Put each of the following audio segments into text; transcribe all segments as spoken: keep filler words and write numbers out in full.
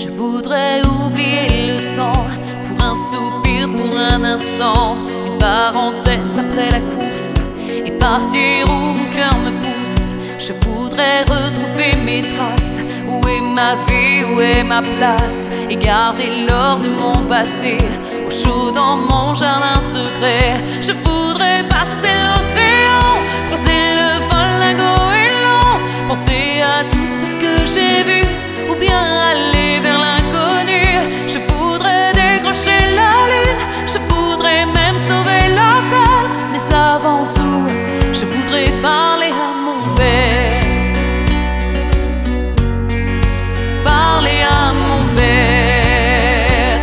Je voudrais oublier le temps pour un soupir, pour un instant, une parenthèse après la course et partir où mon cœur me pousse. Je voudrais retrouver mes traces. Où est ma vie, où est ma place? Et garder l'or de mon passé au chaud dans mon jardin secret. Je voudrais passer l'océan, croiser le vol d'un goéland, penser à tout ce que j'ai vu, ou bien aller vers l'inconnu. Je voudrais décrocher la lune, je voudrais même sauver la terre. Mais avant tout, je voudrais parler à mon père. Parler à mon père.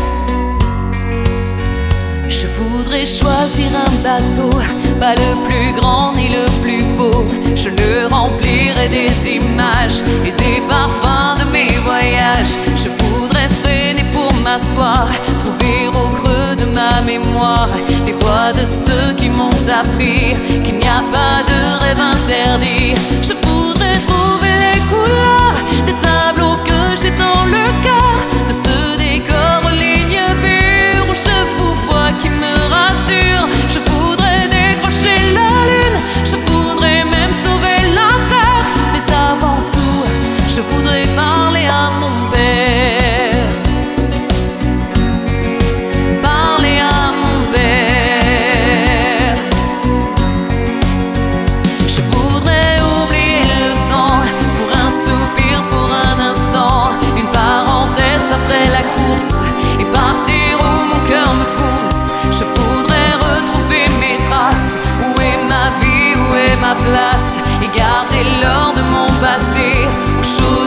Je voudrais choisir un bateau, pas le plus grand ni le plus beau. Je le remplirai des images et des parfums de mes voyages. Je voudrais freiner pour m'asseoir, trouver au creux de ma mémoire les voix de ceux qui m'ont appris qu'il n'y a pas de rêve interdit. Je voudrais trouver les couleurs des tableaux que j'ai dans le cœur, de ce décor aux lignes pures, aux cheveux froids qui me rassurent. Je voudrais décrocher la lune, je voudrais même sauver la terre. Mais avant tout, je voudrais parler à mon père. Parler à mon père. Je voudrais oublier le temps pour un soupir, pour un instant, une parenthèse après la course et partir où mon cœur me pousse. Je voudrais retrouver mes traces. Où est ma vie, où est ma place? Et garder l'or de mon passé au chaud